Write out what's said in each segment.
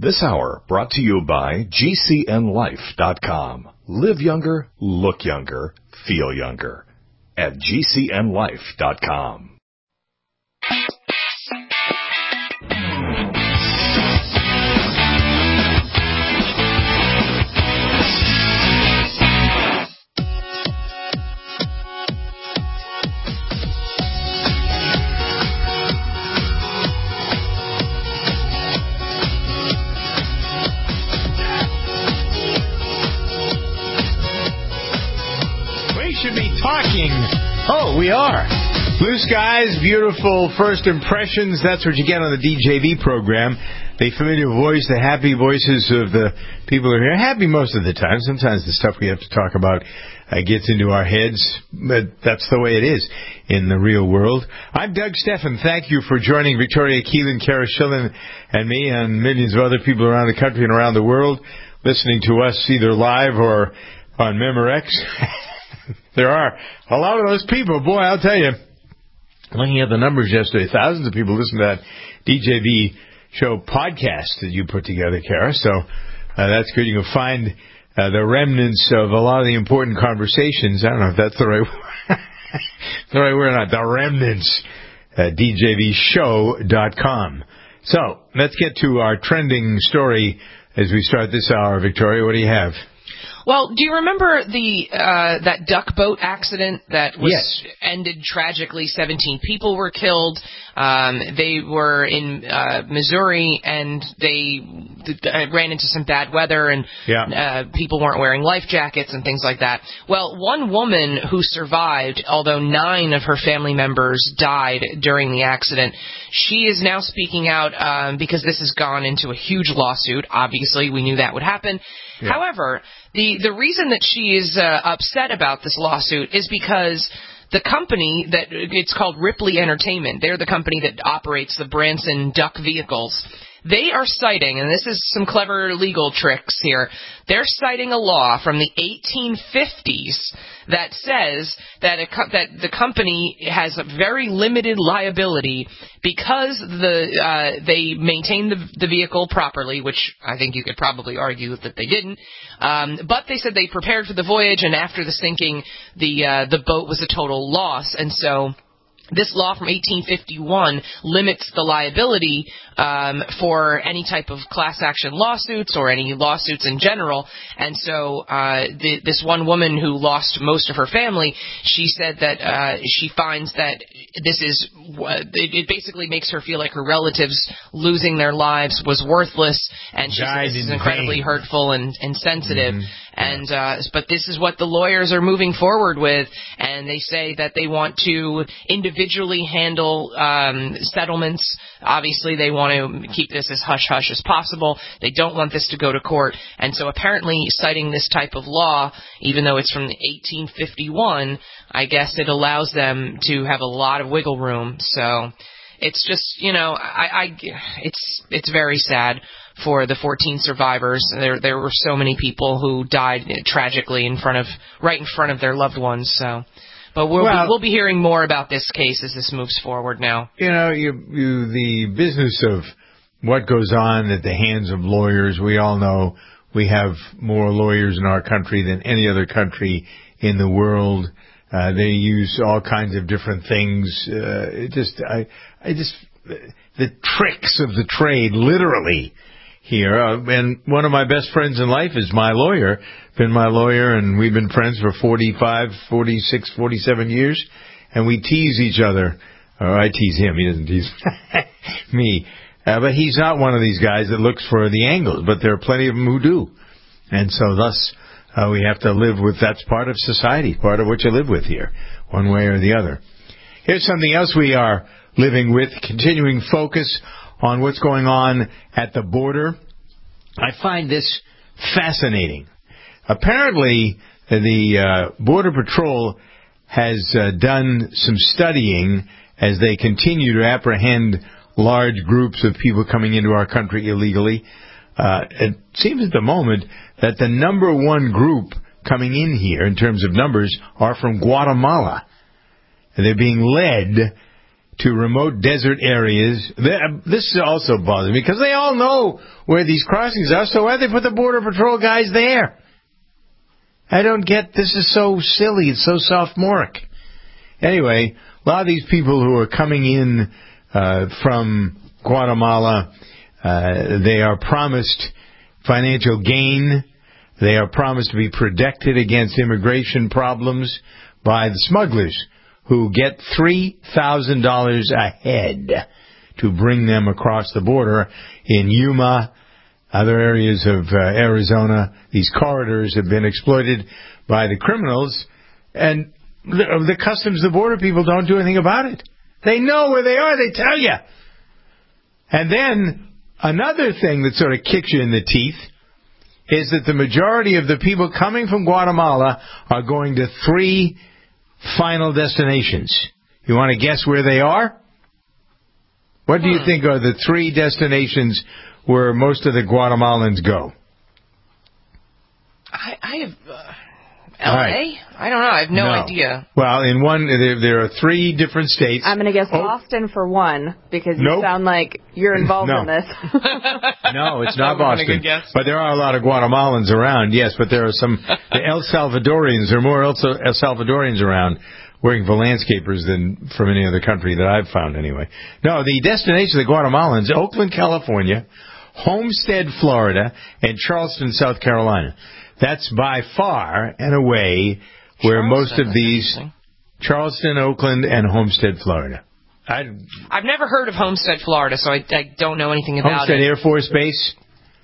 This hour brought to you by GCNLife.com. Live younger, look younger, feel younger. At GCNLife.com. Should be talking. Oh, we are. Blue skies, beautiful first impressions. That's what you get on the DJV program. The familiar voice, the happy voices of the people who are here. Happy most of the time. Sometimes the stuff we have to talk about gets into our heads, but that's the way it is in the real world. I'm Doug Steffen. Thank you for joining Victoria Keelan, Kara Schillen, and me, and millions of other people around the country and around the world listening to us either live or on Memorex. There are a lot of those people. Boy, I'll tell you, looking at the numbers yesterday, thousands of people listened to that DJV show podcast that you put together, Kara. So that's good. You can find the remnants of a lot of the important conversations. I don't know if that's the right word or not. The remnants at DJVshow.com. So let's get to our trending story as we start this hour. Victoria, what do you have? Well, do you remember that duck boat accident that was ended tragically? 17 people were killed. They were in Missouri, and they ran into some bad weather, and people weren't wearing life jackets and things like that. Well, one woman who survived, although 9 of her family members died during the accident, she is now speaking out because this has gone into a huge lawsuit. Obviously, we knew that would happen. Yeah. However, the reason that she is upset about this lawsuit is because the company that it's called Ripley Entertainment, they're the company that operates the Branson duck vehicles. They are citing, and this is some clever legal tricks here, they're citing a law from the 1850s that says that the company has a very limited liability because they maintained the vehicle properly, which I think you could probably argue that they didn't. But they said they prepared for the voyage, and after the sinking, the boat was a total loss, and so this law from 1851 limits the liability for any type of class action lawsuits or any lawsuits in general. And so this one woman who lost most of her family, she said that she finds that this is it basically makes her feel like her relatives losing their lives was worthless, and she said this is incredibly hurtful and sensitive. Mm-hmm. And but this is what the lawyers are moving forward with, and they say that they want to individually handle settlements. Obviously, they want to keep this as hush-hush as possible. They don't want this to go to court. And so apparently, citing this type of law, even though it's from 1851, I guess it allows them to have a lot of wiggle room. So it's just, it's very sad for the 14 survivors. There were so many people who died tragically right in front of their loved ones. So, but we'll be hearing more about this case as this moves forward now. The business of what goes on at the hands of lawyers, we all know we have more lawyers in our country than any other country in the world. They use all kinds of different things. The tricks of the trade, literally. Here, and one of my best friends in life is my lawyer, been my lawyer, and we've been friends for 45, 46, 47 years, and we tease each other. Or I tease him, he doesn't tease me. But he's not one of these guys that looks for the angles, but there are plenty of them who do. And so thus, we have to live with, that's part of society, part of what you live with here, one way or the other. Here's something else we are living with, continuing focus on what's going on at the border. I find this fascinating. Apparently, the Border Patrol has done some studying as they continue to apprehend large groups of people coming into our country illegally. It seems at the moment that the number one group coming in here in terms of numbers are from Guatemala. They're being led to remote desert areas. This also bothers me because they all know where these crossings are, so why do they put the Border Patrol guys there? I don't get, this is so silly, it's so sophomoric. Anyway, a lot of these people who are coming in from Guatemala, they are promised financial gain. They are promised to be protected against immigration problems by the smugglers who get $3,000 a head to bring them across the border in Yuma, other areas of Arizona. These corridors have been exploited by the criminals, and the customs, the border people don't do anything about it. They know where they are. They tell you. And then another thing that sort of kicks you in the teeth is that the majority of the people coming from Guatemala are going to 3 final destinations. You want to guess where they are? What do you think are the 3 destinations where most of the Guatemalans go? I have L.A.? Right. I don't know. I have no idea. Well, in one, there are 3 different states. I'm going to guess Boston for one, because you sound like you're involved in this. No, it's not Boston. But there are a lot of Guatemalans around, yes, but there are some El Salvadorians. There are more El Salvadorians around working for landscapers than from any other country that I've found, anyway. No, the destination of the Guatemalans, Oakland, California, Homestead, Florida, and Charleston, South Carolina. That's by far and away where most of these, Charleston, Oakland, and Homestead, Florida. I've never heard of Homestead, Florida, so I don't know anything about Homestead it. Air Force Base.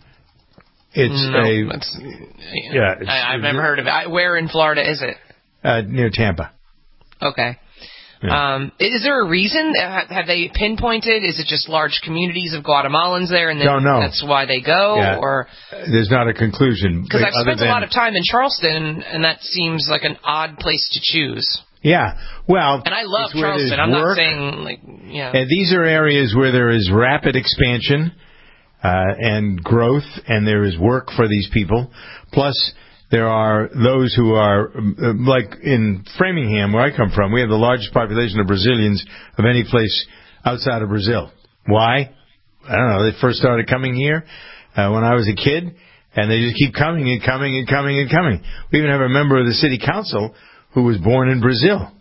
I've never heard of it. Where in Florida is it? Near Tampa. Okay. Yeah. Is there a reason? Have they pinpointed? Is it just large communities of Guatemalans there, and then that's why they go? Yeah. Or there's not a conclusion. Because I've spent a lot of time in Charleston, and that seems like an odd place to choose. Yeah, well, and I love Charleston. I'm not saying And these are areas where there is rapid expansion and growth, and there is work for these people. Plus, there are those who are, like in Framingham, where I come from, we have the largest population of Brazilians of any place outside of Brazil. Why? I don't know. They first started coming here when I was a kid, and they just keep coming and coming and coming and coming. We even have a member of the city council who was born in Brazil.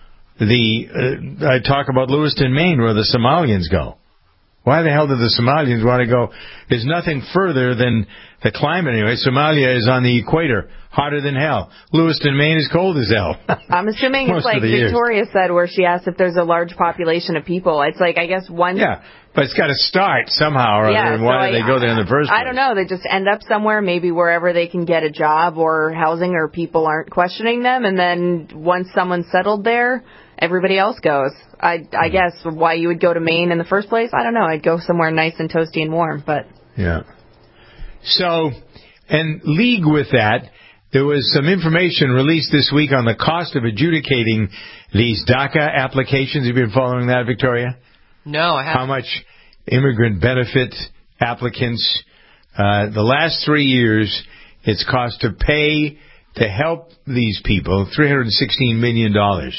I talk about Lewiston, Maine, where the Somalians go. Why the hell do the Somalians want to go? There's nothing further than the climate anyway. Somalia is on the equator, hotter than hell. Lewiston, Maine is cold as hell. I'm assuming it's like Victoria said, where she asked if there's a large population of people. It's like, I guess, one... Yeah, but it's got to start somehow or other, and why do they go there in the first place? I don't know. They just end up somewhere, maybe wherever they can get a job or housing, or people aren't questioning them, and then once someone's settled there, everybody else goes. I guess why you would go to Maine in the first place, I don't know. I'd go somewhere nice and toasty and warm, but... Yeah. So, and league with that, there was some information released this week on the cost of adjudicating these DACA applications. Have you been following that, Victoria? No, I haven't. How much immigrant benefit applicants, the last 3 years, it's cost to pay to help these people $316 million.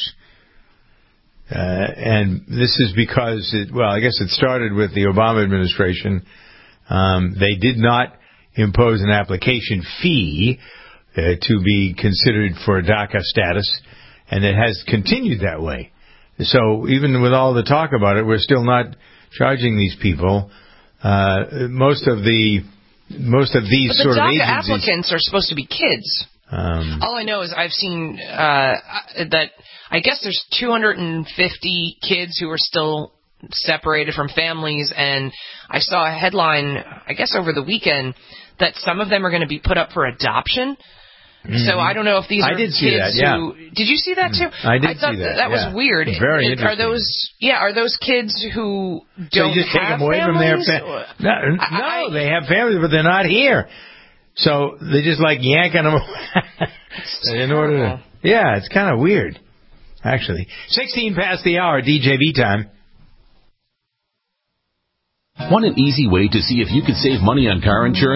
And this is because, I guess it started with the Obama administration. They did not impose an application fee to be considered for DACA status, and it has continued that way. So even with all the talk about it, we're still not charging these people. Most of these sort of agencies. The DACA applicants are supposed to be kids. All I know is I've seen that I guess there's 250 kids who are still separated from families, and I saw a headline, I guess over the weekend, that some of them are going to be put up for adoption. Mm-hmm. So I don't know if these are kids who... Did you see that too? I did see that. That was weird. Very interesting. Are those kids who don't just have take them away families? From their No, they have families, but they're not here. So they just like yanking them in order to... Yeah, it's kind of weird, actually. 16 past the hour, DJV time. Want an easy way to see if you can save money on car insurance?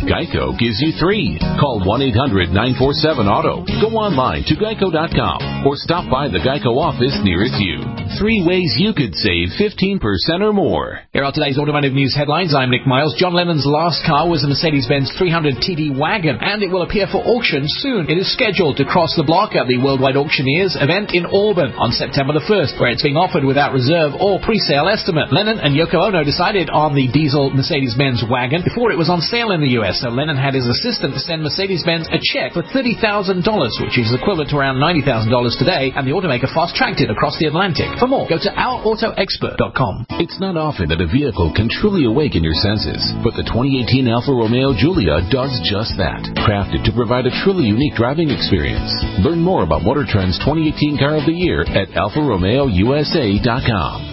Geico gives you 3. Call 1-800-947-AUTO. Go online to geico.com or stop by the Geico office nearest you. 3 ways you could save 15% or more. Here are today's automotive news headlines. I'm Nick Miles. John Lennon's last car was a Mercedes-Benz 300 TD wagon, and it will appear for auction soon. It is scheduled to cross the block at the Worldwide Auctioneers event in Auburn on September the 1st, where it's being offered without reserve or pre-sale estimate. Lennon and Yoko Ono decided on the diesel Mercedes-Benz wagon before it was on sale in the US, so Lennon had his assistant send Mercedes-Benz a check for $30,000, which is equivalent to around $90,000 today, and the automaker fast-tracked it across the Atlantic. For more, go to ourautoexpert.com. It's not often that a vehicle can truly awaken your senses, but the 2018 Alfa Romeo Giulia does just that. Crafted to provide a truly unique driving experience. Learn more about Motor Trend's 2018 Car of the Year at alfaromeousa.com.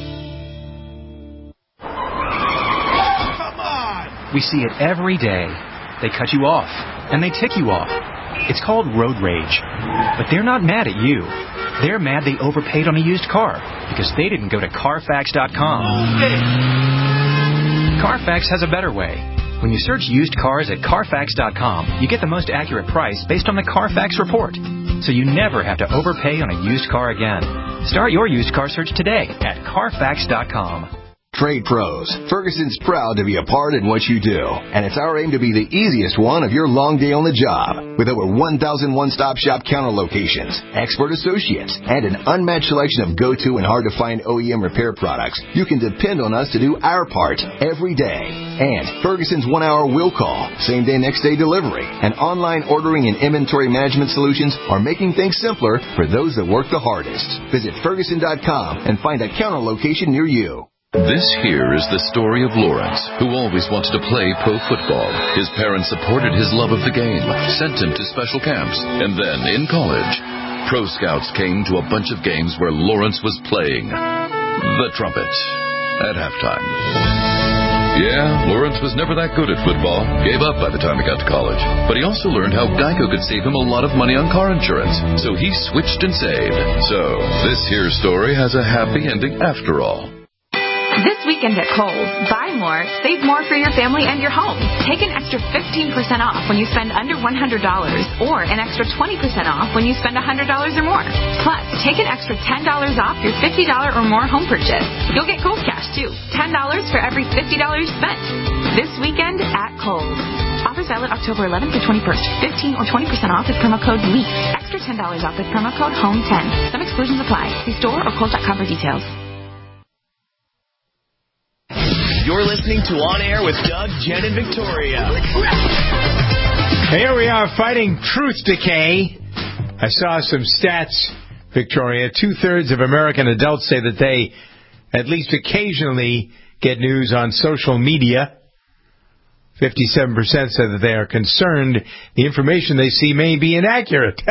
We see it every day. They cut you off, and they tick you off. It's called road rage. But they're not mad at you. They're mad they overpaid on a used car because they didn't go to Carfax.com. Carfax has a better way. When you search used cars at Carfax.com, you get the most accurate price based on the Carfax report. So you never have to overpay on a used car again. Start your used car search today at Carfax.com. Trade Pros. Ferguson's proud to be a part in what you do, and it's our aim to be the easiest one of your long day on the job. With over 1,000 one-stop shop counter locations, expert associates, and an unmatched selection of go-to and hard-to-find OEM repair products, you can depend on us to do our part every day. And Ferguson's 1-hour will call, same-day, next-day delivery, and online ordering and inventory management solutions are making things simpler for those that work the hardest. Visit Ferguson.com and find a counter location near you. This here is the story of Lawrence, who always wanted to play pro football. His parents supported his love of the game, sent him to special camps, and then, in college, pro scouts came to a bunch of games where Lawrence was playing the trumpet at halftime. Yeah, Lawrence was never that good at football, gave up by the time he got to college. But he also learned how Geico could save him a lot of money on car insurance, so he switched and saved. So, this here story has a happy ending after all. This weekend at Kohl's, buy more, save more for your family and your home. Take an extra 15% off when you spend under $100 or an extra 20% off when you spend $100 or more. Plus, take an extra $10 off your $50 or more home purchase. You'll get Kohl's Cash, too. $10 for every $50 spent. This weekend at Kohl's. Offers valid October 11th to 21st. 15 or 20% off with promo code LEAF. Extra $10 off with promo code HOME10. Some exclusions apply. See store or Kohl's.com for details. You're listening to On Air with Doug, Jen, and Victoria. Here we are fighting truth decay. I saw some stats, Victoria. 2/3 of American adults say that they at least occasionally get news on social media. 57% said that they are concerned the information they see may be inaccurate.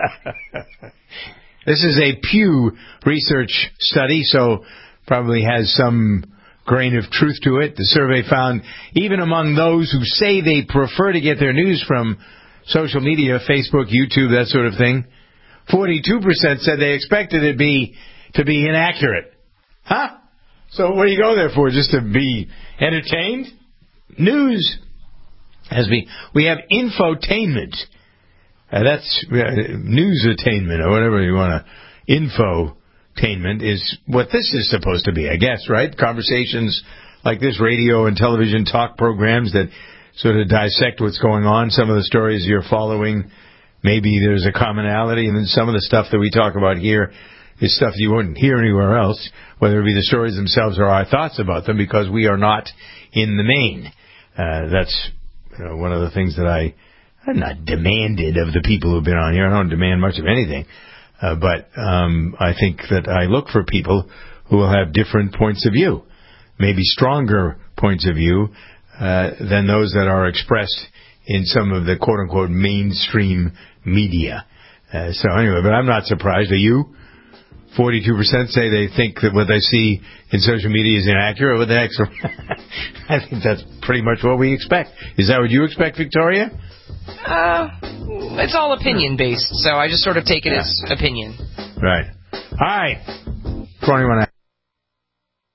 This is a Pew Research study, so probably has some grain of truth to it. The survey found even among those who say they prefer to get their news from social media, Facebook, YouTube, that sort of thing, 42% said they expected it to be inaccurate. Huh? So what do you go there for? Just to be entertained? News. We have infotainment. That's news-attainment, or whatever you want to. Infotainment is what this is supposed to be, I guess, right? Conversations like this, radio and television talk programs that sort of dissect what's going on. Some of the stories you're following, maybe there's a commonality, and then some of the stuff that we talk about here is stuff you wouldn't hear anywhere else, whether it be the stories themselves or our thoughts about them, because we are not in the main. That's one of the things that I'm not demanded of the people who've been on here. I don't demand much of anything. But I think that I look for people who will have different points of view, maybe stronger points of view than those that are expressed in some of the quote-unquote mainstream media. So anyway, but I'm not surprised. Are you? 42% say they think that what they see in social media is inaccurate. What the heck? I think that's pretty much what we expect. Is that what you expect, Victoria? It's all opinion-based, so I just sort of take it as opinion. Right. All right. 21.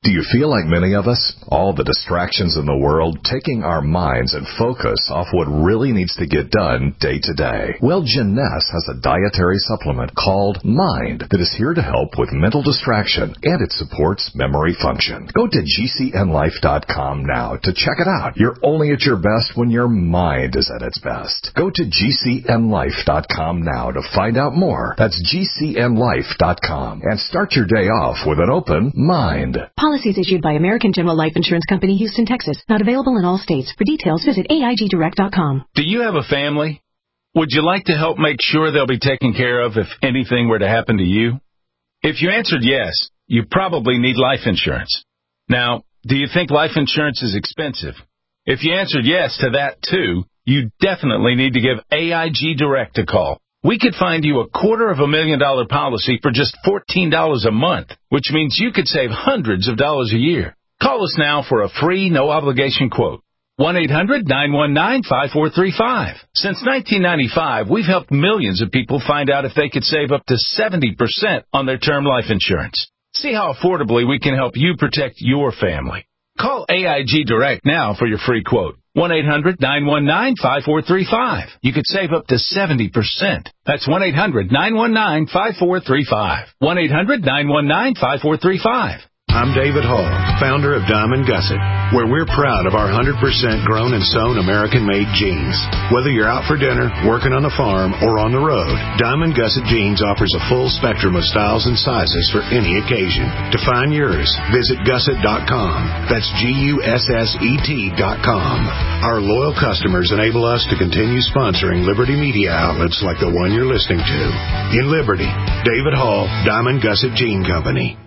Do you feel like many of us? All the distractions in the world taking our minds and focus off what really needs to get done day to day. Well, Jeunesse has a dietary supplement called Mind that is here to help with mental distraction, and it supports memory function. Go to GCNLife.com now to check it out. You're only at your best when your mind is at its best. Go to GCNLife.com now to find out more. That's GCNLife.com and start your day off with an open mind. Policies issued by American General Life Insurance Company, Houston, Texas. Not available in all states. For details, visit AIGDirect.com. Do you have a family? Would you like to help make sure they'll be taken care of if anything were to happen to you? If you answered yes, you probably need life insurance. Now, do you think life insurance is expensive? If you answered yes to that too, you definitely need to give AIG Direct a call. We could find you a $250,000 policy for just $14 a month, which means you could save hundreds of dollars a year. Call us now for a free, no-obligation quote. 1-800-919-5435. Since 1995, we've helped millions of people find out if they could save up to 70% on their term life insurance. See how affordably we can help you protect your family. Call AIG Direct now for your free quote. 1-800-919-5435. You could save up to 70%. That's 1-800-919-5435. 1-800-919-5435. I'm David Hall, founder of Diamond Gusset, where we're proud of our 100% grown and sewn American-made jeans. Whether you're out for dinner, working on the farm, or on the road, Diamond Gusset Jeans offers a full spectrum of styles and sizes for any occasion. To find yours, visit Gusset.com. That's GUSSET.com. Our loyal customers enable us to continue sponsoring Liberty Media outlets like the one you're listening to. In Liberty, David Hall, Diamond Gusset Jean Company.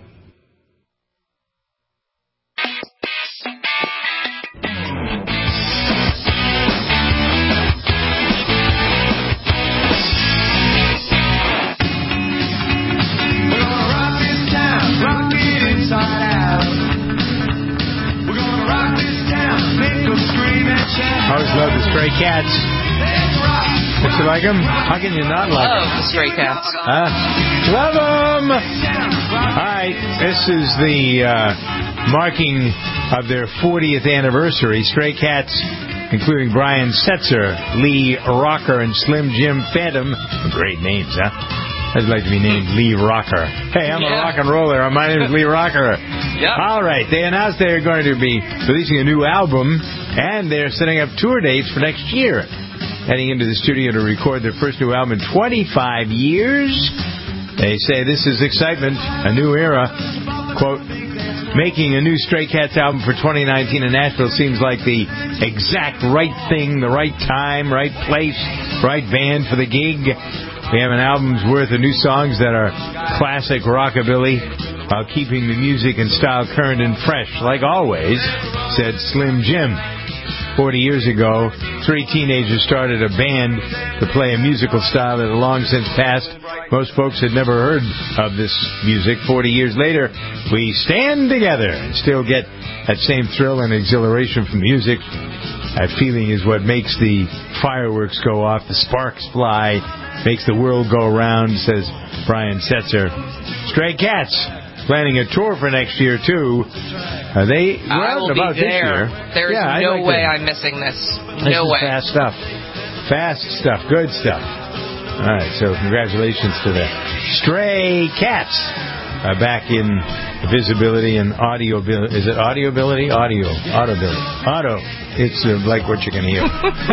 Love the Stray Cats. Don't you like them? How can you not like them? Love the Stray Cats. Love them! All right, this is the marking of their 40th anniversary. Stray Cats, including Brian Setzer, Lee Rocker, and Slim Jim Phantom. Great names, huh? I'd like to be named Lee Rocker. Hey, I'm a rock and roller. My name is Lee Rocker. Yep. All right, they announced they're going to be releasing a new album, and they're setting up tour dates for next year. Heading into the studio to record their first new album in 25 years. They say this is excitement, a new era. Quote, making a new Stray Cats album for 2019 in Nashville seems like the exact right thing, the right time, right place, right band for the gig. We have an album's worth of new songs that are classic rockabilly while keeping the music and style current and fresh, like always, said Slim Jim. 40 years ago, 3 teenagers started a band to play a musical style that had long since passed. Most folks had never heard of this music. 40 years later, we stand together and still get that same thrill and exhilaration from music. That feeling is what makes the fireworks go off, the sparks fly, makes the world go around, says Brian Setzer. Stray Cats planning a tour for next year, too. They I will about be there. This year. There's no way I'm missing this. No way. Fast stuff. Fast stuff. Good stuff. All right, so congratulations to the Stray Cats. Back in visibility and audio. Is it audiobility? Audibility. Auto. It's like what you can hear.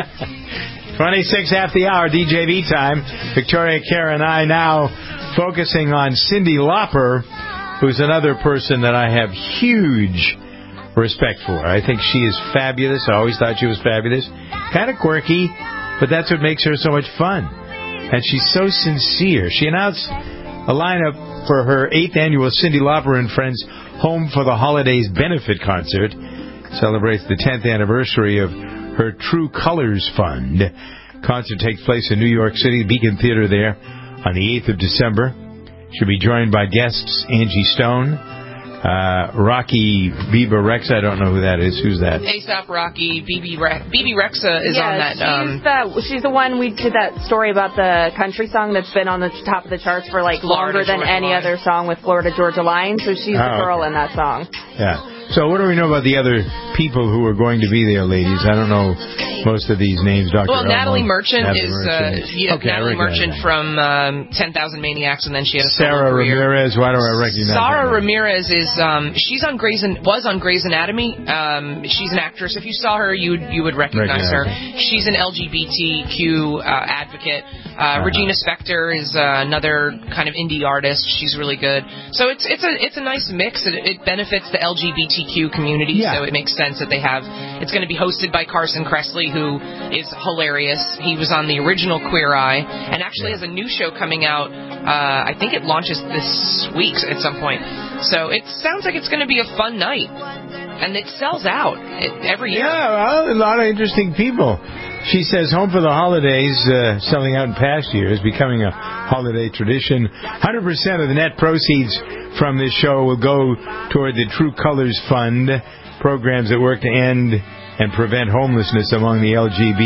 26 after the hour, DJV time. Victoria, Kara, and I now focusing on Cyndi Lauper, who's another person that I have huge respect for. I think she is fabulous. I always thought she was fabulous. Kind of quirky, but that's what makes her so much fun. And she's so sincere. She announced a lineup for her 8th annual Cyndi Lauper and Friends Home for the Holidays benefit concert. Celebrates the 10th anniversary of her True Colors Fund. Concert takes place in New York City, Beacon Theater there, on the 8th of December. She'll be joined by guests Angie Stone, Rocky Biba Rexa. I don't know who that is. Who's that? A$AP Rocky. BB Rexa is on that. She's the one we did that story about the country song that's been on the top of the charts for like longer than any other song with Florida Georgia Line. So she's the girl in that song. Yeah. So what do we know about the other people who are going to be there, ladies? I don't know most of these names. Dr. Well, Natalie Merchant is Natalie Merchant from 10,000 Maniacs, and then she had a Sarah Ramirez. Why do I recognize Sarah Ramirez is she's on Grey's Anatomy. She's an actress. If you saw her, you would recognize her. She's an LGBTQ advocate. Regina Spektor is another kind of indie artist. She's really good. So it's a nice mix. It benefits the LGBTQ community, so it makes sense that they have. It's going to be hosted by Carson Kressley, who is hilarious. He was on the original Queer Eye, and actually has a new show coming out. I think it launches this week at some point. So it sounds like it's going to be a fun night, and it sells out every year. Yeah, well, a lot of interesting people. She says Home for the Holidays, selling out in past years, becoming a holiday tradition. 100% of the net proceeds from this show will go toward the True Colors Fund, programs that work to end and prevent homelessness among the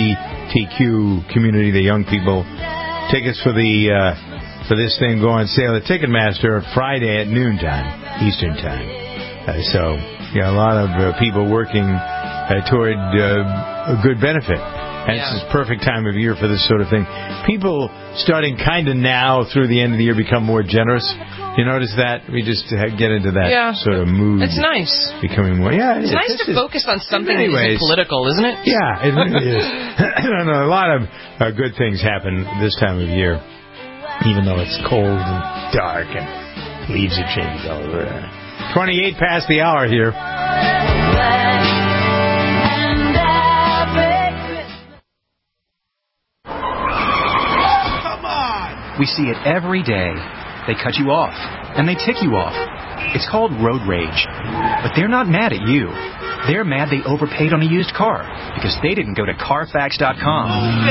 LGBTQ community, the young people. Tickets for this thing go on sale at Ticketmaster Friday at noontime, Eastern Time. So, a lot of people working toward a good benefit. And it's the perfect time of year for this sort of thing. People starting kind of now through the end of the year become more generous. You notice that? We just get into that sort of mood. It's nice. Becoming more, it's nice to focus on something that isn't political, isn't it? Yeah, it really is. A lot of good things happen this time of year, even though it's cold and dark and leaves are changed all over. 28 past the hour here. We see it every day. They cut you off, and they tick you off. It's called road rage. But they're not mad at you. They're mad they overpaid on a used car because they didn't go to Carfax.com.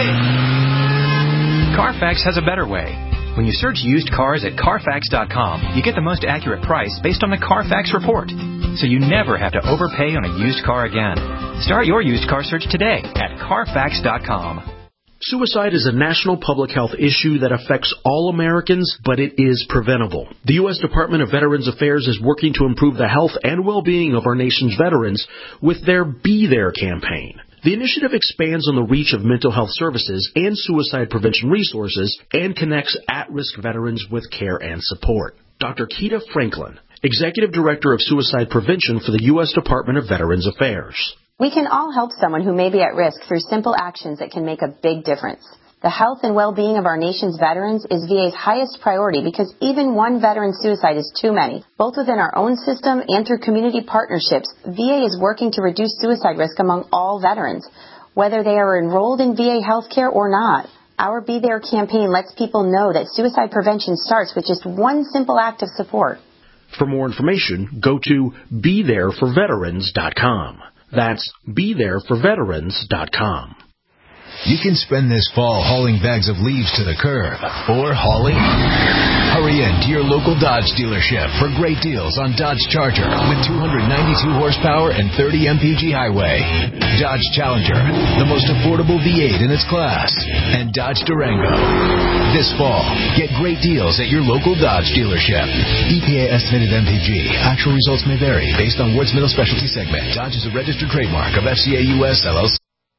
Carfax has a better way. When you search used cars at Carfax.com, you get the most accurate price based on the Carfax report. So you never have to overpay on a used car again. Start your used car search today at Carfax.com. Suicide is a national public health issue that affects all Americans, but it is preventable. The U.S. Department of Veterans Affairs is working to improve the health and well-being of our nation's veterans with their Be There campaign. The initiative expands on the reach of mental health services and suicide prevention resources and connects at-risk veterans with care and support. Dr. Keita Franklin, Executive Director of Suicide Prevention for the U.S. Department of Veterans Affairs. We can all help someone who may be at risk through simple actions that can make a big difference. The health and well-being of our nation's veterans is VA's highest priority because even one veteran suicide is too many. Both within our own system and through community partnerships, VA is working to reduce suicide risk among all veterans, whether they are enrolled in VA healthcare or not. Our Be There campaign lets people know that suicide prevention starts with just one simple act of support. For more information, go to BeThereForVeterans.com. That's BeThereForVeterans.com. You can spend this fall hauling bags of leaves to the curb or hauling. Hurry in to your local Dodge dealership for great deals on Dodge Charger with 292 horsepower and 30 mpg highway. Dodge Challenger, the most affordable V8 in its class. And Dodge Durango. This fall, get great deals at your local Dodge dealership. EPA estimated MPG. Actual results may vary based on Ward's Middle Specialty segment. Dodge is a registered trademark of FCA US LLC.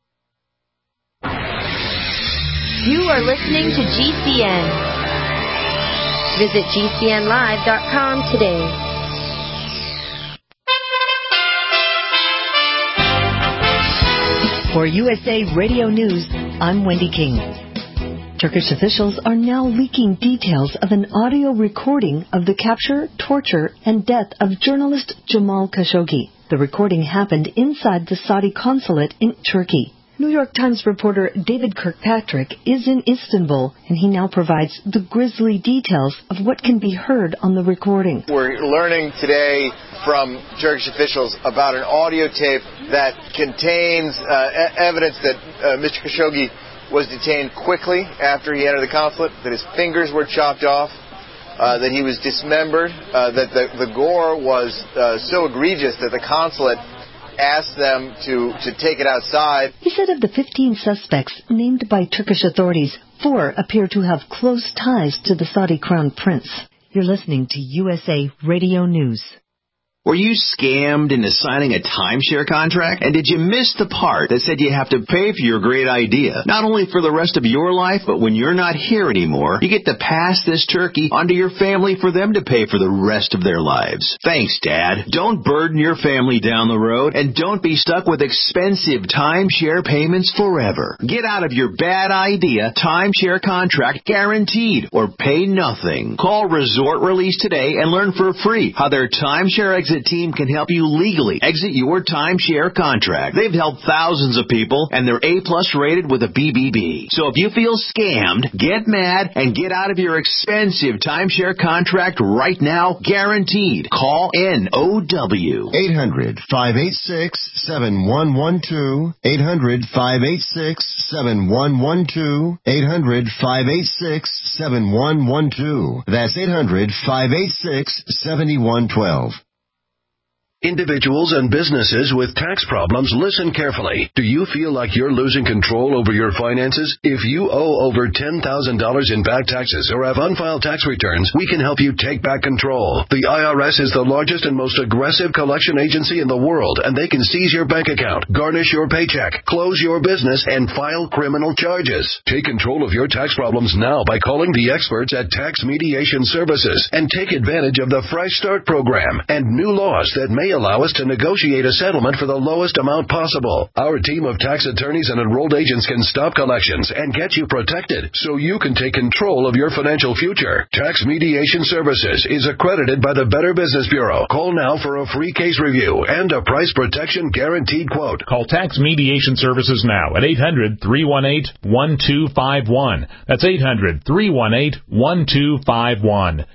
You are listening to GCN. Visit GCNlive.com today. For USA Radio News, I'm Wendy King. Turkish officials are now leaking details of an audio recording of the capture, torture, and death of journalist Jamal Khashoggi. The recording happened inside the Saudi consulate in Turkey. New York Times reporter David Kirkpatrick is in Istanbul, and he now provides the grisly details of what can be heard on the recording. We're learning today from Turkish officials about an audio tape that contains evidence that Mr. Khashoggi was detained quickly after he entered the consulate, that his fingers were chopped off, that he was dismembered, that the gore was so egregious that the consulate asked them to take it outside. He said of the 15 suspects named by Turkish authorities, 4 appear to have close ties to the Saudi crown prince. You're listening to USA Radio News. Were you scammed into signing a timeshare contract? And did you miss the part that said you have to pay for your great idea? Not only for the rest of your life, but when you're not here anymore, you get to pass this turkey onto your family for them to pay for the rest of their lives. Thanks, Dad. Don't burden your family down the road, and don't be stuck with expensive timeshare payments forever. Get out of your bad idea timeshare contract guaranteed, or pay nothing. Call Resort Release today and learn for free how their timeshare exit team can help you legally exit your timeshare contract. They've helped thousands of people, and they're A+ rated with a BBB. So if you feel scammed, get mad and get out of your expensive timeshare contract right now, guaranteed. Call NOW. 800-586-7112. 800-586-7112. 800-586-7112. That's 800-586-7112. Individuals and businesses with tax problems, listen carefully. Do you feel like you're losing control over your finances? If you owe over $10,000 in back taxes or have unfiled tax returns, we can help you take back control. The IRS is the largest and most aggressive collection agency in the world, and they can seize your bank account, garnish your paycheck, close your business, and file criminal charges. Take control of your tax problems now by calling the experts at Tax Mediation Services and take advantage of the Fresh Start program and new laws that may allow us to negotiate a settlement for the lowest amount possible. Our team of tax attorneys and enrolled agents can stop collections and get you protected so you can take control of your financial future. Tax Mediation Services is accredited by the Better Business Bureau. Call now for a free case review and a price protection guaranteed quote. Call Tax Mediation Services now at 800-318-1251. That's 800-318-1251.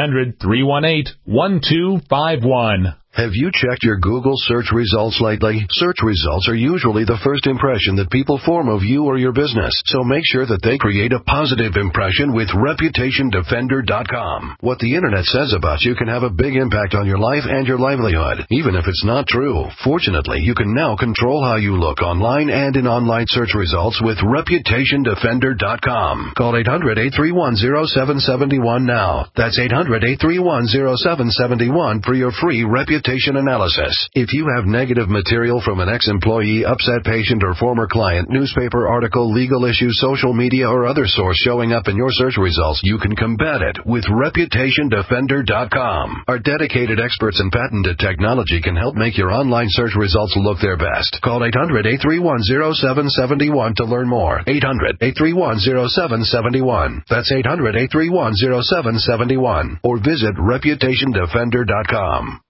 800-318-1251. Have you checked your Google search results lately? Search results are usually the first impression that people form of you or your business, so make sure that they create a positive impression with ReputationDefender.com. What the Internet says about you can have a big impact on your life and your livelihood, even if it's not true. Fortunately, you can now control how you look online and in online search results with ReputationDefender.com. Call 800-831-0771 now. That's 800-831-0771 for your free reputation analysis. If you have negative material from an ex-employee, upset patient, or former client, newspaper article, legal issue, social media, or other source showing up in your search results, you can combat it with ReputationDefender.com. Our dedicated experts and patented technology can help make your online search results look their best. Call 800-831-0771 to learn more. 800-831-0771. That's 800-831-0771. Or visit ReputationDefender.com.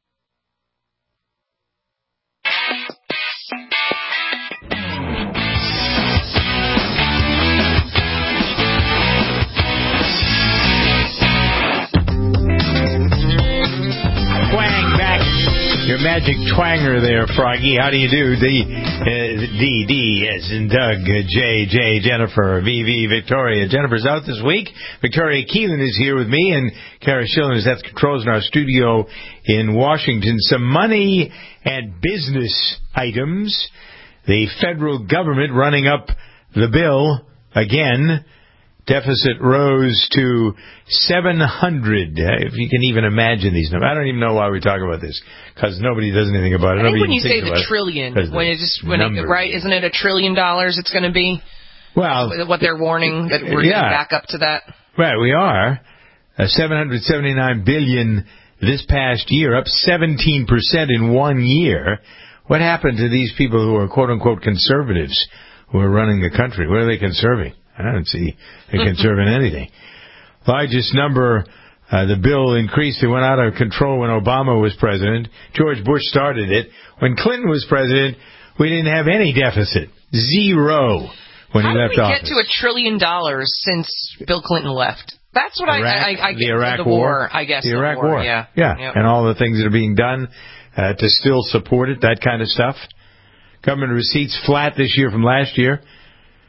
Your magic twanger there, Froggy. How do you do? D, as in Doug, J, Jennifer, VV, Victoria. Jennifer's out this week. Victoria Keelan is here with me, and Kara Schillen is at the controls in our studio in Washington. Some money and business items. The federal government running up the bill again. Deficit rose to 700, if you can even imagine these numbers. I don't even know why we talk about this, because nobody does anything about it. I think when you say the trillion, right, isn't it $1 trillion it's going to be? Well, what they're warning, that we're getting back up to that? Right, we are. $779 billion this past year, up 17% in 1 year. What happened to these people who are quote-unquote conservatives who are running the country? What are they conserving? I don't see they conserving anything. Largest number, the bill increased. It went out of control when Obama was president. George Bush started it. When Clinton was president, we didn't have any deficit. Zero when he left office. How did we get to $1 trillion since Bill Clinton left? That's what I get. The Iraq the war, I guess. The Iraq war. Yeah. Yep. And all the things that are being done to still support it, that kind of stuff. Government receipts flat this year from last year.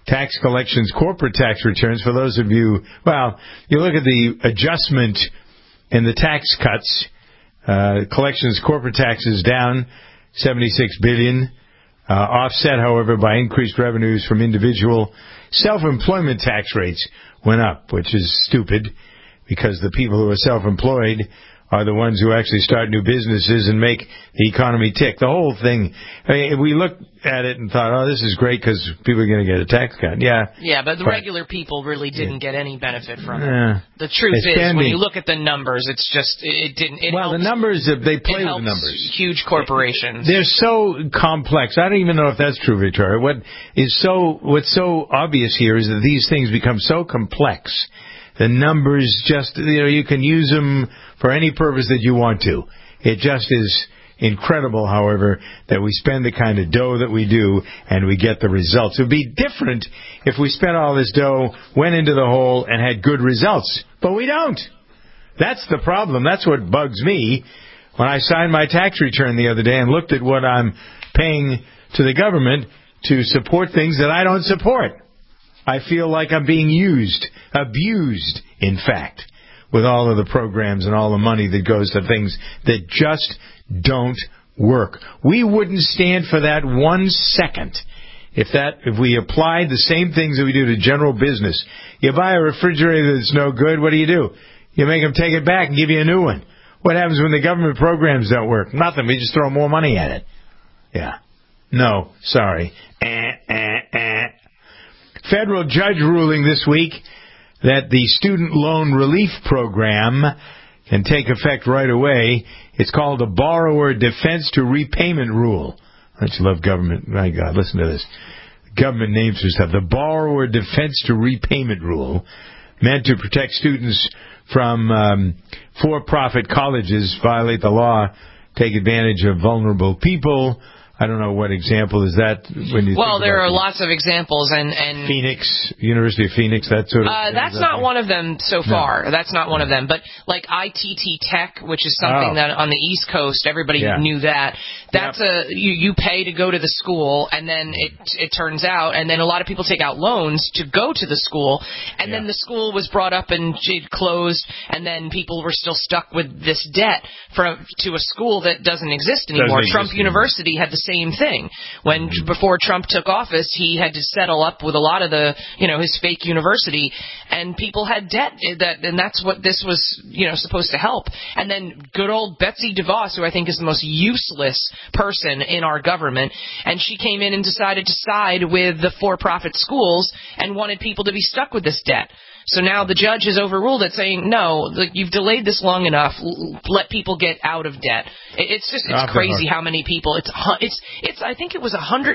tax collections corporate tax returns. For those of you, you look at the adjustment in the tax cuts. Collections corporate taxes down $76 billion, offset, however, by increased revenues from individual self-employment tax rates went up, which is stupid because the people who are self-employed are the ones who actually start new businesses and make the economy tick. The whole thing, we looked at it and thought, this is great because people are going to get a tax cut. Yeah, but the regular people really didn't get any benefit from it. The truth is, when you look at the numbers, it's just, it didn't. The numbers, they play with the numbers. Huge corporations. They're so complex. I don't even know if that's true, Victoria. What's so obvious here is that these things become so complex. The numbers just, you can use them for any purpose that you want to. It just is incredible, however, that we spend the kind of dough that we do and we get the results. It would be different if we spent all this dough, went into the hole, and had good results. But we don't. That's the problem. That's what bugs me. When I signed my tax return the other day and looked at what I'm paying to the government to support things that I don't support, I feel like I'm being abused, in fact, with all of the programs and all the money that goes to things that just don't work. We wouldn't stand for that 1 second if we applied the same things that we do to general business. You buy a refrigerator that's no good, what do? You make them take it back and give you a new one. What happens when the government programs don't work? Nothing. We just throw more money at it. Yeah. No, sorry. Federal judge ruling this week that the student loan relief program can take effect right away. It's called the Borrower Defense to Repayment Rule. Don't you love government? My God, listen to this. Government names for stuff. The Borrower Defense to Repayment Rule, meant to protect students from for-profit colleges violate the law, take advantage of vulnerable people. I don't know what example is that when you. Well, there are lots of examples, and Phoenix, University of Phoenix, that sort of. That's not one of them so far. No. That's not one of them. But like ITT Tech, which is something that on the East Coast everybody knew that. That's you pay to go to the school, and then it turns out, and then a lot of people take out loans to go to the school, and then the school was brought up and it closed, and then people were still stuck with this debt to a school that doesn't exist anymore. Trump University had the same thing. Before Trump took office, he had to settle up with a lot of his fake university, and people had debt, and that's what this was, supposed to help. And then good old Betsy DeVos, who I think is the most useless person in our government, and she came in and decided to side with the for-profit schools and wanted people to be stuck with this debt. So now the judge has overruled it, saying, no, you've delayed this long enough. Let people get out of debt. It's crazy how many people. I think it was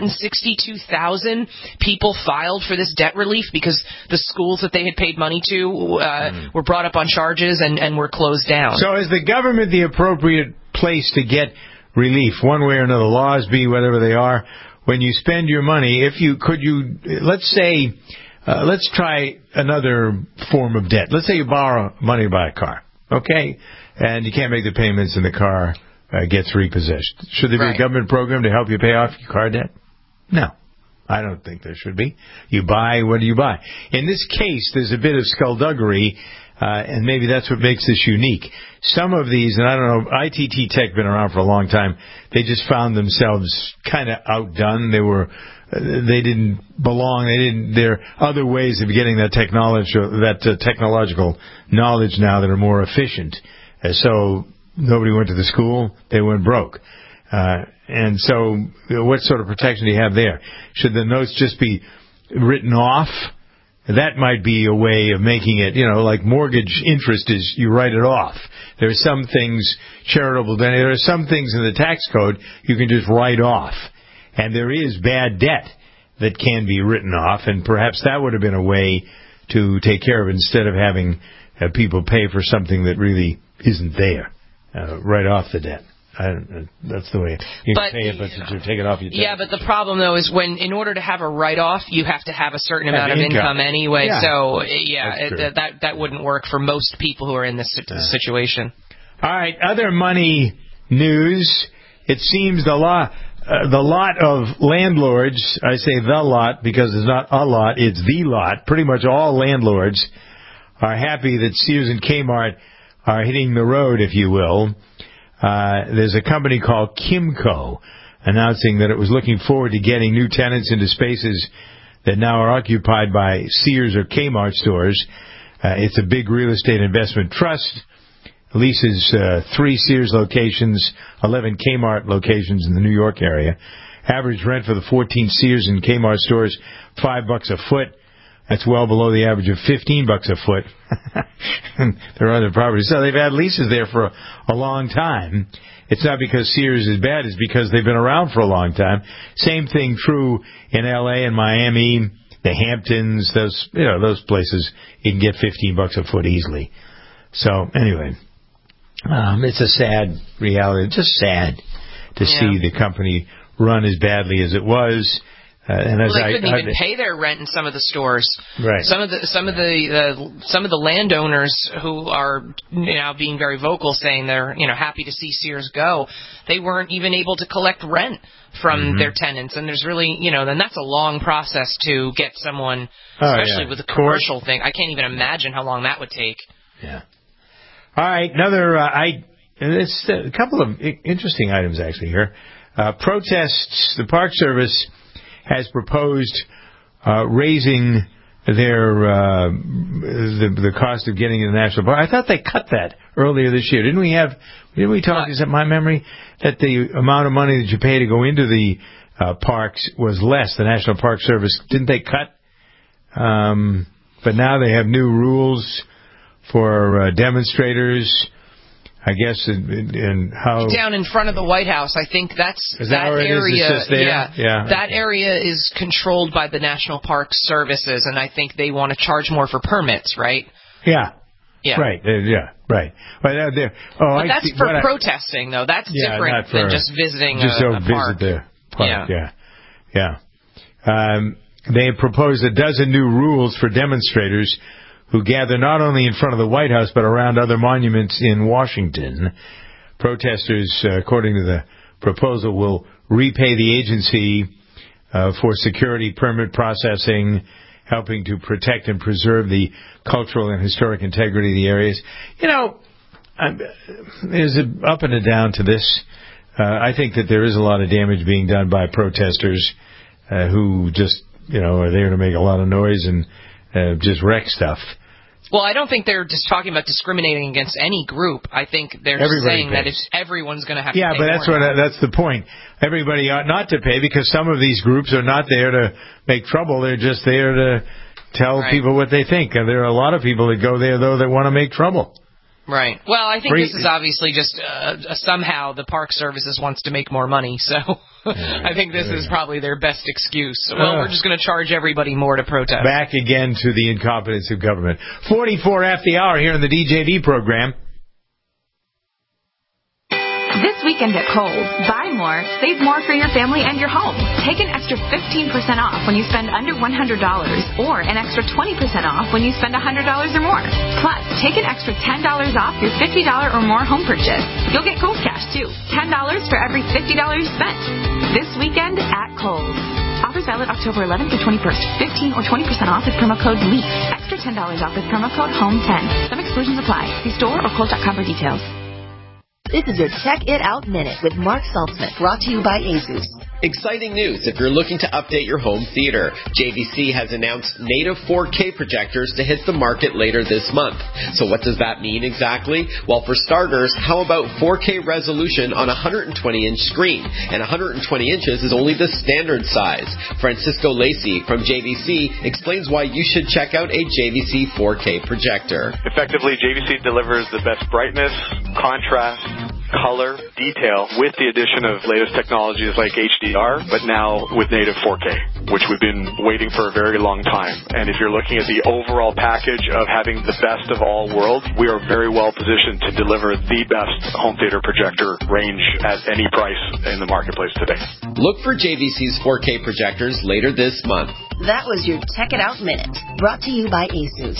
162,000 people filed for this debt relief because the schools that they had paid money to were brought up on charges and were closed down. So is the government the appropriate place to get relief, one way or another? Laws be whatever they are. When you spend your money, let's say. Let's try another form of debt. Let's say you borrow money to buy a car, okay? And you can't make the payments and the car gets repossessed. Should there be a government program to help you pay off your car debt? No. I don't think there should be. What do you buy? In this case, there's a bit of skullduggery, and maybe that's what makes this unique. Some of these, and I don't know, ITT Tech been around for a long time, they just found themselves kind of outdone. They didn't belong. There are other ways of getting that technological knowledge now that are more efficient. So nobody went to the school. They went broke. And so what sort of protection do you have there? Should the notes just be written off? That might be a way of making it, like mortgage interest is you write it off. There are some things, charitable, there are some things in the tax code you can just write off. And there is bad debt that can be written off, and perhaps that would have been a way to take care of it instead of having people pay for something that really isn't there. Write off the debt. That's the way you can pay it, but to take it off your debt. Yeah, but the problem, though, is in order to have a write-off, you have to have a certain amount of income anyway. Yeah. So, that wouldn't work for most people who are in this situation. All right, other money news. It seems the law... the lot of landlords, I say the lot because it's not a lot, it's the lot. Pretty much all landlords are happy that Sears and Kmart are hitting the road, if you will. There's a company called Kimco announcing that it was looking forward to getting new tenants into spaces that now are occupied by Sears or Kmart stores. It's a big real estate investment trust. Leases 3 Sears locations, 11 Kmart locations in the New York area. Average rent for the 14 Sears and Kmart stores, $5 a foot. That's well below the average of $15 a foot. There are other properties. So they've had leases there for a long time. It's not because Sears is bad, it's because they've been around for a long time. Same thing true in LA and Miami, the Hamptons, those places. You can get $15 a foot easily. So anyway, it's a sad reality. It's just sad to see the company run as badly as it was. And they couldn't even pay their rent in some of the stores. Right. Some of the landowners who are now being very vocal, saying they're happy to see Sears go. They weren't even able to collect rent from their tenants, and there's really then that's a long process to get someone, especially with a commercial thing. I can't even imagine how long that would take. Yeah. All right, there's a couple of interesting items actually here. Protests. The Park Service has proposed raising their the cost of getting in the national park. I thought they cut that earlier this year. Didn't we talk? Is it my memory that the amount of money that you pay to go into the parks was less? The National Park Service, didn't they cut? But now they have new rules for demonstrators. I guess in how down in front of the White House, I think that area. That area is controlled by the National Park Services, and I think they want to charge more for permits, right? Yeah. Right. Right. But that's for protesting, though. That's different than just visiting a park. Visit the park. Yeah. They have proposed a dozen new rules for demonstrators who gather not only in front of the White House but around other monuments in Washington. Protesters, according to the proposal, will repay the agency for security permit processing, helping to protect and preserve the cultural and historic integrity of the areas. There's an up and a down to this. I think that there is a lot of damage being done by protesters who just, are there to make a lot of noise and just wreck stuff. Well, I don't think they're just talking about discriminating against any group. I think they're saying that if everyone's going to have to pay more. Yeah, but that's the point. Everybody ought not to pay because some of these groups are not there to make trouble. They're just there to tell people what they think. And there are a lot of people that go there, though, that want to make trouble. Right. Well, I think this is obviously just somehow the Park Services wants to make more money, so I think this is probably their best excuse. Well, we're just going to charge everybody more to protest. Back again to the incompetence of government. 44 after the hour here in the DJD program. This weekend at Kohl's, buy more, save more for your family and your home. Take an extra 15% off when you spend under $100 or an extra 20% off when you spend $100 or more. Plus, take an extra $10 off your $50 or more home purchase. You'll get Kohl's Cash, too. $10 for every $50 you spent. This weekend at Kohl's. Offers valid October 11th through 21st. 15 or 20% off with promo code LEAF. Extra $10 off with promo code HOME10. Some exclusions apply. See store or Kohl's.com for details. This is your Check It Out Minute with Mark Saltzman, brought to you by Asus. Exciting news if you're looking to update your home theater. JVC has announced native 4K projectors to hit the market later this month. So what does that mean exactly? Well, for starters, how about 4K resolution on a 120-inch screen? And 120 inches is only the standard size. Francisco Lacey from JVC explains why you should check out a JVC 4K projector. Effectively, JVC delivers the best brightness, contrast, color, detail with the addition of latest technologies like HDR, but now with native 4K, which we've been waiting for a very long time. And if you're looking at the overall package of having the best of all worlds, we are very well positioned to deliver the best home theater projector range at any price in the marketplace today. Look for JVC's 4K projectors later this month. That was your Check It Out Minute, brought to you by Asus.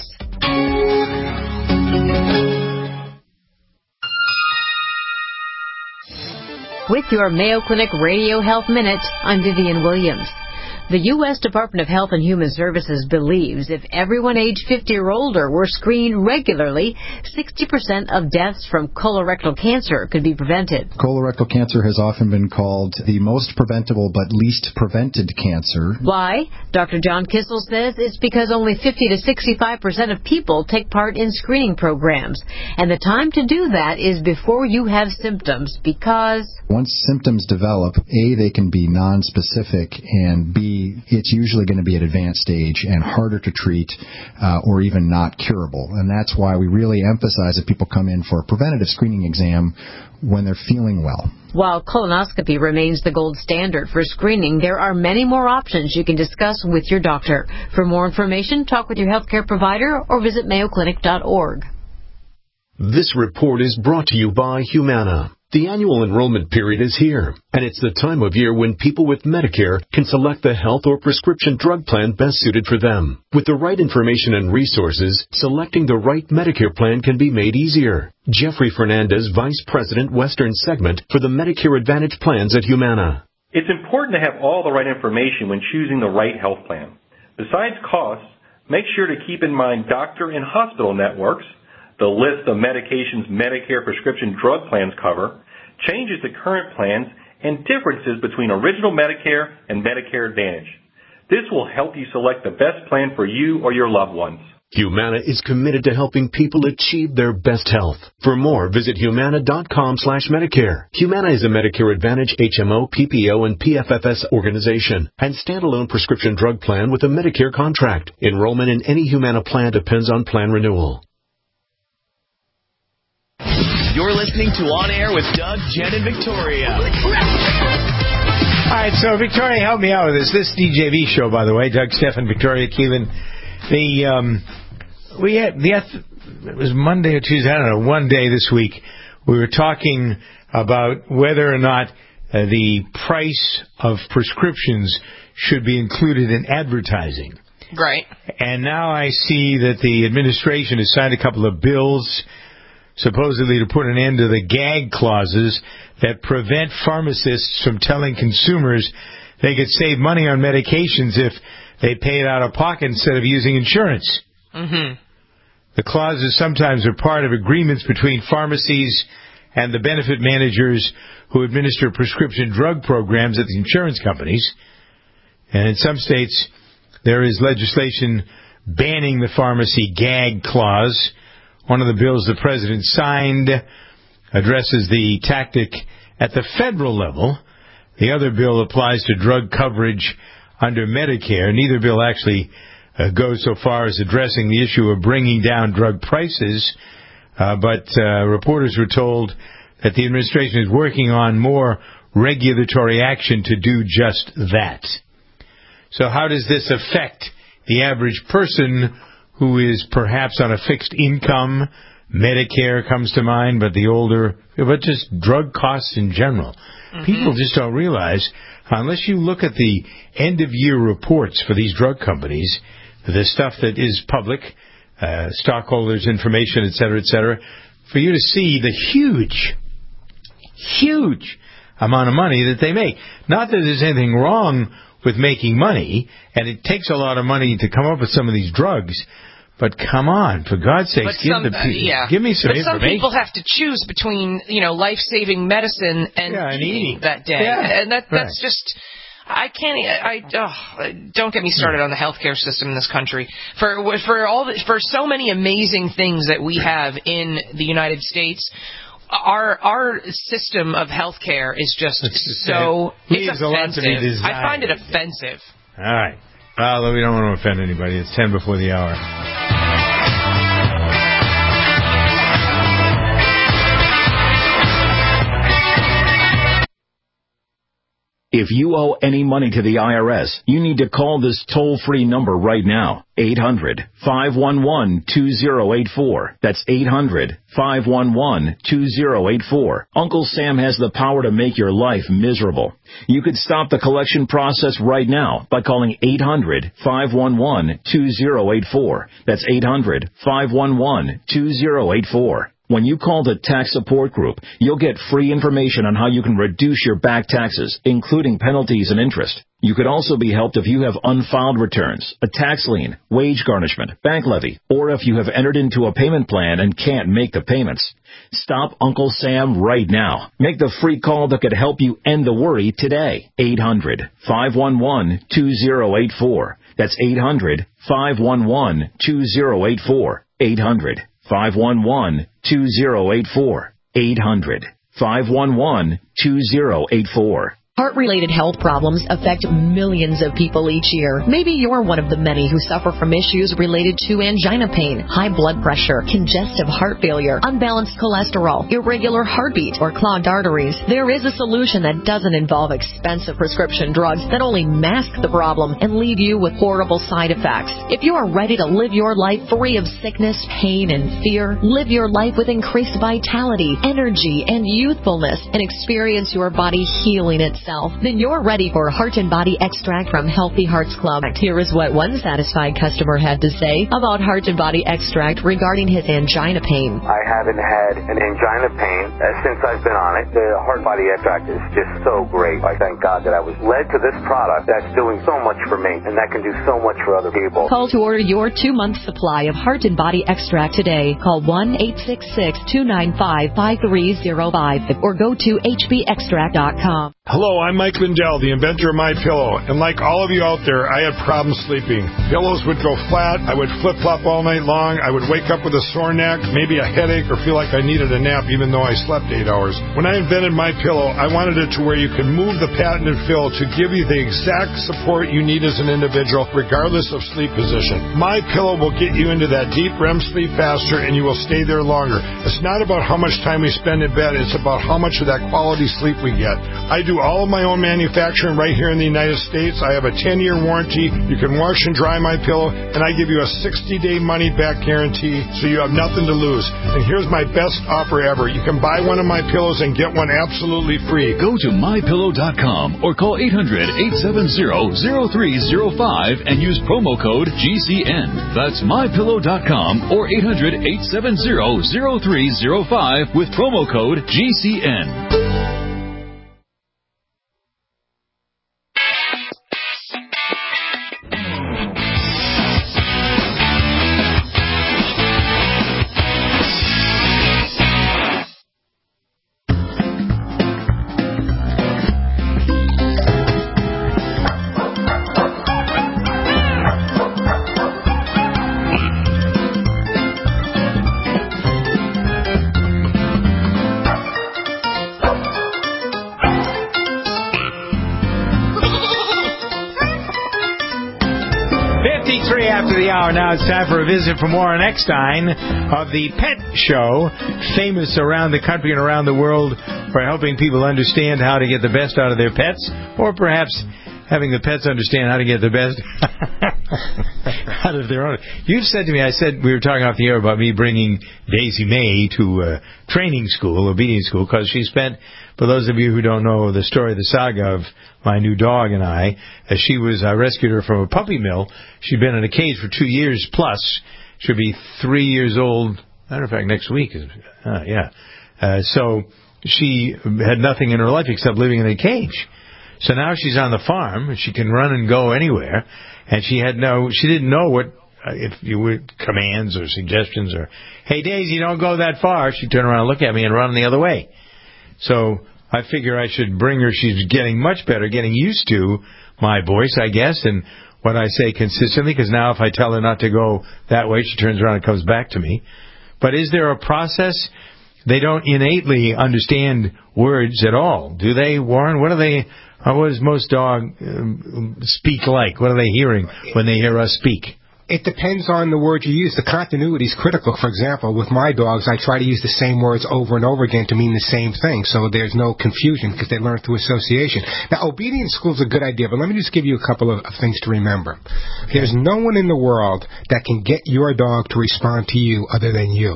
with your Mayo Clinic Radio Health Minute. I'm Vivian Williams. The U.S. Department of Health and Human Services believes if everyone age 50 or older were screened regularly, 60% of deaths from colorectal cancer could be prevented. Colorectal cancer has often been called the most preventable but least prevented cancer. Why? Dr. John Kissel says it's because only 50 to 65% of people take part in screening programs. And the time to do that is before you have symptoms, because once symptoms develop, A, they can be nonspecific, and B, it's usually going to be at advanced stage and harder to treat or even not curable. And that's why we really emphasize that people come in for a preventative screening exam when they're feeling well. While colonoscopy remains the gold standard for screening, there are many more options you can discuss with your doctor. For more information, talk with your healthcare provider or visit mayoclinic.org. This report is brought to you by Humana. The annual enrollment period is here, and it's the time of year when people with Medicare can select the health or prescription drug plan best suited for them. With the right information and resources, selecting the right Medicare plan can be made easier. Jeffrey Fernandez, Vice President, Western Segment for the Medicare Advantage plans at Humana. It's important to have all the right information when choosing the right health plan. Besides costs, make sure to keep in mind doctor and hospital networks, the list of medications Medicare prescription drug plans cover, changes to current plans, and differences between original Medicare and Medicare Advantage. This will help you select the best plan for you or your loved ones. Humana is committed to helping people achieve their best health. For more, visit humana.com/Medicare. Humana is a Medicare Advantage, HMO, PPO, and PFFS organization and standalone prescription drug plan with a Medicare contract. Enrollment in any Humana plan depends on plan renewal. You're listening to On Air with Doug, Jen, and Victoria. All right, so Victoria, help me out with this. This DJV show, by the way, Doug, Stephan, Victoria, Keelan. It was Monday or Tuesday, I don't know, one day this week, we were talking about whether or not the price of prescriptions should be included in advertising. Right. And now I see that the administration has signed a couple of bills supposedly to put an end to the gag clauses that prevent pharmacists from telling consumers they could save money on medications if they pay it out of pocket instead of using insurance. Mm-hmm. The clauses sometimes are part of agreements between pharmacies and the benefit managers who administer prescription drug programs at the insurance companies. And in some states, there is legislation banning the pharmacy gag clause. One of the bills the president signed addresses the tactic at the federal level. The other bill applies to drug coverage under Medicare. Neither bill actually goes so far as addressing the issue of bringing down drug prices, but reporters were told that the administration is working on more regulatory action to do just that. So how does this affect the average person who is perhaps on a fixed income? Medicare comes to mind, but just drug costs in general. Mm-hmm. People just don't realize, unless you look at the end-of-year reports for these drug companies, the stuff that is public, stockholders' information, et cetera, for you to see the huge amount of money that they make. Not that there's anything wrong with making money, and it takes a lot of money to come up with some of these drugs, but come on, for God's sake, give me some information. But some people have to choose between, life-saving medicine and eating that day. Yeah. And that's just, I can't, don't get me started on the healthcare system in this country. For so many amazing things that we have in the United States, our system of healthcare is just it's offensive. I find it offensive. All right. Well, we don't want to offend anybody. It's 10 before the hour. If you owe any money to the IRS, you need to call this toll-free number right now. 800-511-2084. That's 800-511-2084. Uncle Sam has the power to make your life miserable. You could stop the collection process right now by calling 800-511-2084. That's 800-511-2084. When you call the Tax Support Group, you'll get free information on how you can reduce your back taxes, including penalties and interest. You could also be helped if you have unfiled returns, a tax lien, wage garnishment, bank levy, or if you have entered into a payment plan and can't make the payments. Stop Uncle Sam right now. Make the free call that could help you end the worry today. 800-511-2084. That's 800-511-2084. 800-511-2084. 800-511-2084. Heart-related health problems affect millions of people each year. Maybe you're one of the many who suffer from issues related to angina pain, high blood pressure, congestive heart failure, unbalanced cholesterol, irregular heartbeat, or clogged arteries. There is a solution that doesn't involve expensive prescription drugs that only mask the problem and leave you with horrible side effects. If you are ready to live your life free of sickness, pain, and fear, live your life with increased vitality, energy, and youthfulness, and experience your body healing itself, then you're ready for Heart and Body Extract from Healthy Hearts Club. Here is what one satisfied customer had to say about Heart and Body Extract regarding his angina pain. I haven't had an angina pain since I've been on it. The Heart Body Extract is just so great. I thank God that I was led to this product that's doing so much for me and that can do so much for other people. Call to order your 2-month supply of Heart and Body Extract today. Call 1-866-295-5305 or go to hbextract.com. Hello, I'm Mike Lindell, the inventor of MyPillow, and like all of you out there, I had problems sleeping. Pillows would go flat, I would flip-flop all night long, I would wake up with a sore neck, maybe a headache, or feel like I needed a nap even though I slept 8 hours. When I invented MyPillow, I wanted it to where you could move the patented fill to give you the exact support you need as an individual, regardless of sleep position. MyPillow will get you into that deep REM sleep faster, and you will stay there longer. It's not about how much time we spend in bed, it's about how much of that quality sleep we get. I do all of my own manufacturing right here in the United States. I have a 10-year warranty. You can wash and dry my pillow, and I give you a 60-day money-back guarantee, so you have nothing to lose. And here's my best offer ever. You can buy one of my pillows and get one absolutely free. Go to MyPillow.com or call 800-870-0305 and use promo code GCN. That's MyPillow.com or 800-870-0305 with promo code GCN. Now it's time for a visit from Warren Eckstein of the Pet Show, famous around the country and around the world for helping people understand how to get the best out of their pets, or perhaps having the pets understand how to get the best out of their own. You've said to me, we were talking off the air about me bringing Daisy May to training school, obedience school, because she spent, for those of you who don't know the story, the saga of my new dog and I rescued her from a puppy mill. She'd been in a cage for 2 years plus. She'll be 3 years old. Matter of fact, next week. So she had nothing in her life except living in a cage. So now she's on the farm. She can run and go anywhere. And she didn't know what, if you would, commands or suggestions or, hey, Daisy, don't go that far. She'd turn around and look at me and run the other way. So I figure I should bring her. She's getting much better, getting used to my voice, I guess, and what I say consistently, because now if I tell her not to go that way, she turns around and comes back to me. But is there a process? They don't innately understand words at all, do they, Warren? What does most dogs speak like? What are they hearing when they hear us speak? It depends on the word you use. The continuity is critical. For example, with my dogs, I try to use the same words over and over again to mean the same thing, so there's no confusion because they learn through association. Now, obedience school is a good idea, but let me just give you a couple of things to remember. Okay. There's no one in the world that can get your dog to respond to you other than you.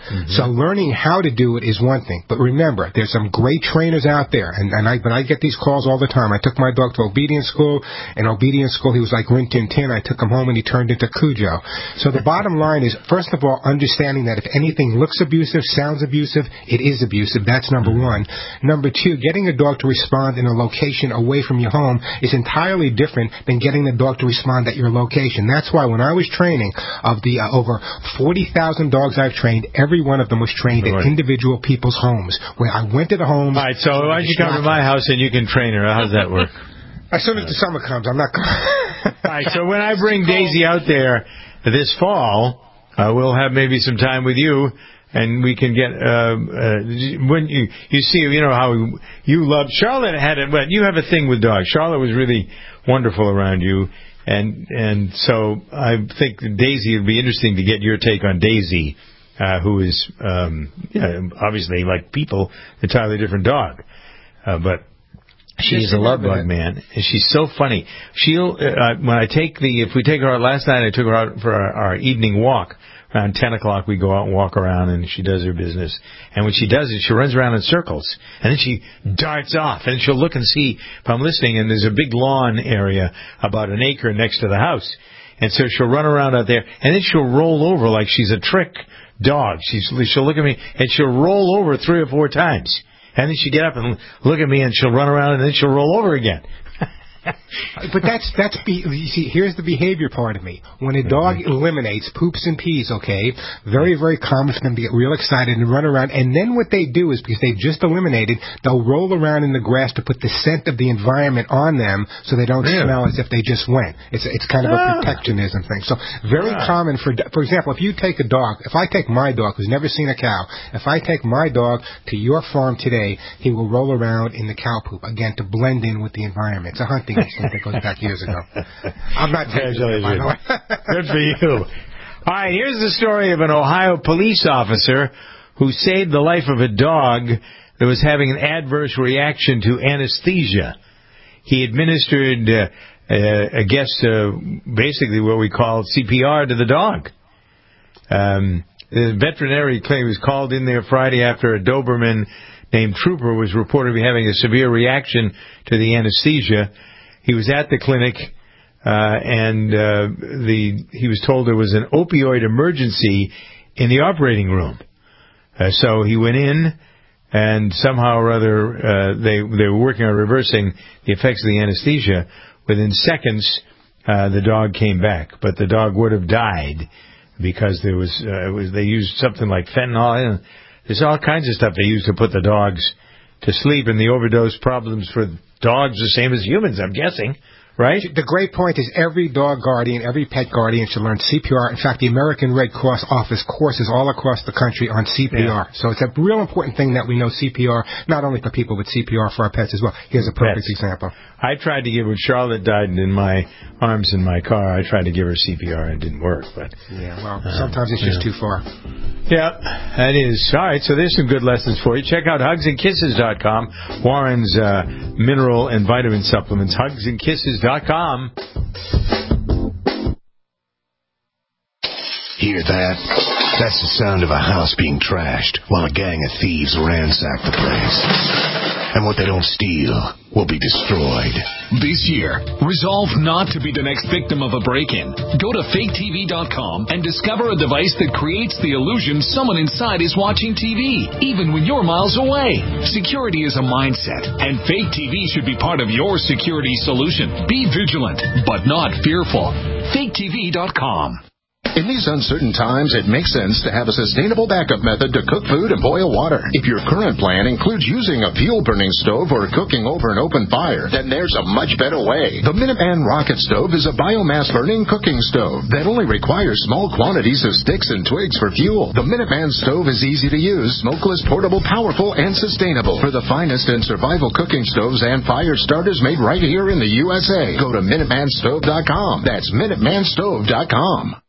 So learning how to do it is one thing. But remember, there's some great trainers out there. And when I get these calls all the time. I took my dog to obedience school. In obedience school, he was like Rin Tin Tin. I took him home and he turned into Cujo. So the bottom line is, first of all, understanding that if anything looks abusive, sounds abusive, it is abusive. That's number one. Number two, getting a dog to respond in a location away from your home is entirely different than getting the dog to respond at your location. That's why when I was training, of the over 40,000 dogs I've trained, every one of them was trained at individual people's homes. Where I went to the homes. All right, so why don't you come to my house and you can train her? How does that work? As soon as the summer comes, I'm not going. All right, so when I bring Daisy out there this fall, we'll have maybe some time with you, and we can get when you see, you know how you love Charlotte had it, but you have a thing with dogs. Charlotte was really wonderful around you, and so I think Daisy would be interesting to get your take on Daisy, who is obviously, like people, an entirely different dog, but. She's a love bug, man. And she's so funny. She'll, when if we take her out, last night I took her out for our evening walk. Around 10 o'clock we go out and walk around and she does her business. And when she does it, she runs around in circles. And then she darts off and she'll look and see if I'm listening. And there's a big lawn area about an acre next to the house. And so she'll run around out there and then she'll roll over like she's a trick dog. She'll look at me and she'll roll over 3 or 4 times. And then she'll get up and look at me, and she'll run around, and then she'll roll over again. But you see, here's the behavior part of me. When a dog eliminates, poops and pees, okay, very, very common for them to get real excited and run around. And then what they do is, because they've just eliminated, they'll roll around in the grass to put the scent of the environment on them so they don't smell as if they just went. It's kind of a protectionism thing. So very common for example, if you take a dog, if I take my dog who's never seen a cow, if I take my dog to your farm today, he will roll around in the cow poop, again, to blend in with the environment. It's a hunting instinct that goes back years ago. I'm not taking it, by the way. Good for you. All right, here's the story of an Ohio police officer who saved the life of a dog that was having an adverse reaction to anesthesia. He administered, basically what we call CPR to the dog. The veterinary clinic was called in there Friday after a Doberman named Trooper was reportedly having a severe reaction to the anesthesia. He was at the clinic, and he was told there was an opioid emergency in the operating room. So he went in, and somehow or other they were working on reversing the effects of the anesthesia. Within seconds, the dog came back, but the dog would have died because they used something like fentanyl. And there's all kinds of stuff they use to put the dogs to sleep, and the overdose problems for dogs the same as humans, I'm guessing, right? The great point is every dog guardian, every pet guardian should learn CPR. In fact, the American Red Cross offers courses all across the country on CPR. So it's a real important thing that we know CPR, not only for people, but CPR for our pets as well. Here's a perfect example. I tried to give, when Charlotte died in my arms in my car, I tried to give her CPR and it didn't work. But sometimes it's just too far. Yeah, that is. All right, so there's some good lessons for you. Check out hugsandkisses.com, Warren's mineral and vitamin supplements, hugsandkisses.com. Hear that? That's the sound of a house being trashed while a gang of thieves ransack the place. And what they don't steal will be destroyed. This year, resolve not to be the next victim of a break-in. Go to faketv.com and discover a device that creates the illusion someone inside is watching TV, even when you're miles away. Security is a mindset, and Fake TV should be part of your security solution. Be vigilant, but not fearful. faketv.com. In these uncertain times, it makes sense to have a sustainable backup method to cook food and boil water. If your current plan includes using a fuel-burning stove or cooking over an open fire, then there's a much better way. The Minuteman Rocket Stove is a biomass-burning cooking stove that only requires small quantities of sticks and twigs for fuel. The Minuteman Stove is easy to use, smokeless, portable, powerful, and sustainable. For the finest in survival cooking stoves and fire starters made right here in the USA, go to MinutemanStove.com. That's MinutemanStove.com.